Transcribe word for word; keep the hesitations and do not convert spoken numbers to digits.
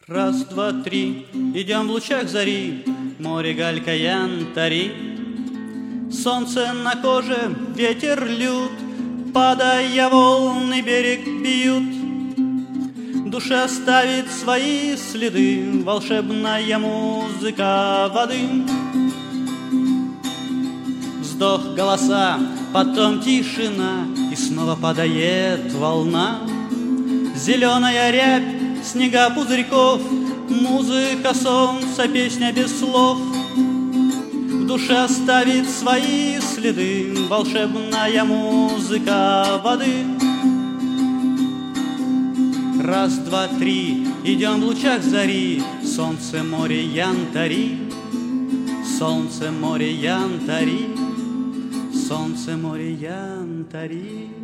Раз, два, три, идем в лучах зари, море, галька, янтари. Солнце на коже, ветер лют, падая волны, берег бьют. Душа ставит свои следы, волшебная музыка воды. Вздох, голоса, потом тишина, и снова падает волна. Зеленая рябь, снега пузырьков, музыка солнца, песня без слов. В душе оставит свои следы, волшебная музыка воды. Раз, два, три, идем в лучах зари, солнце, море, янтари. Солнце, море, янтари. Солнце, море, янтари.